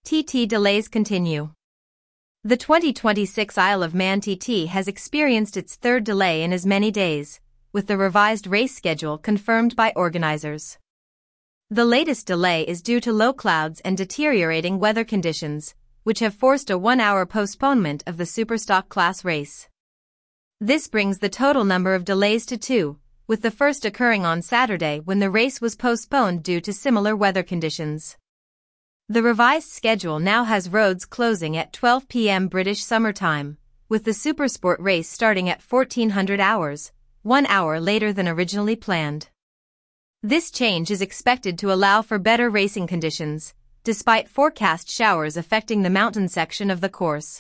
TT delays continue. The 2026 Isle of Man TT has experienced its third delay in as many days, with the revised race schedule confirmed by organizers. The latest delay is due to low clouds and deteriorating weather conditions, which have forced a 1-hour postponement of the Superstock class race. This brings the total number of delays to 2, with the first occurring on Saturday when the race was postponed due to similar weather conditions. The revised schedule now has roads closing at 12 p.m. British Summer Time, with the Supersport race starting at 1400 hours, 1 hour later than originally planned. This change is expected to allow for better racing conditions, despite forecast showers affecting the mountain section of the course.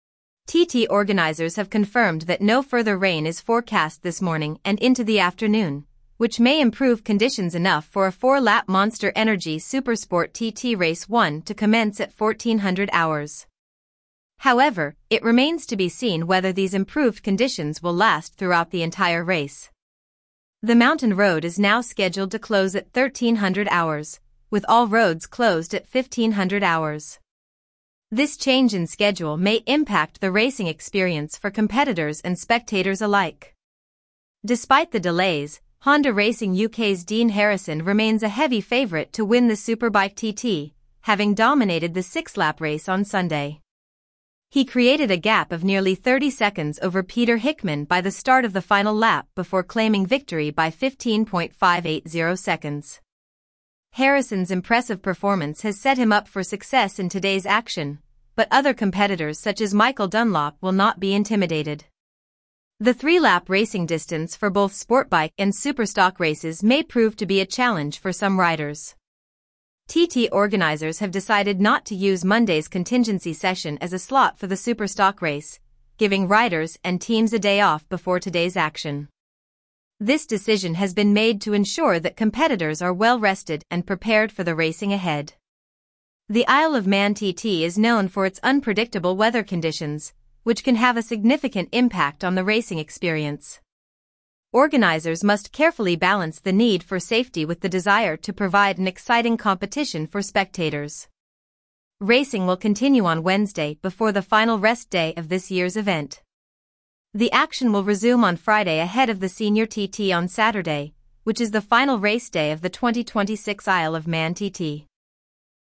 TT organizers have confirmed that no further rain is forecast this morning and into the afternoon, which may improve conditions enough for a 4-lap Monster Energy Supersport TT Race 1 to commence at 1400 hours. However, it remains to be seen whether these improved conditions will last throughout the entire race. The mountain road is now scheduled to close at 1300 hours, with all roads closed at 1500 hours. This change in schedule may impact the racing experience for competitors and spectators alike. Despite the delays, Honda Racing UK's Dean Harrison remains a heavy favourite to win the Superbike TT, having dominated the 6-lap race on Sunday. He created a gap of nearly 30 seconds over Peter Hickman by the start of the final lap before claiming victory by 15.580 seconds. Harrison's impressive performance has set him up for success in today's action, but other competitors such as Michael Dunlop will not be intimidated. The 3-lap racing distance for both Sportbike and Superstock races may prove to be a challenge for some riders. TT organizers have decided not to use Monday's contingency session as a slot for the Superstock race, giving riders and teams a day off before today's action. This decision has been made to ensure that competitors are well rested and prepared for the racing ahead. The Isle of Man TT is known for its unpredictable weather conditions, which can have a significant impact on the racing experience. Organizers must carefully balance the need for safety with the desire to provide an exciting competition for spectators. Racing will continue on Wednesday before the final rest day of this year's event. The action will resume on Friday ahead of the Senior TT on Saturday, which is the final race day of the 2026 Isle of Man TT.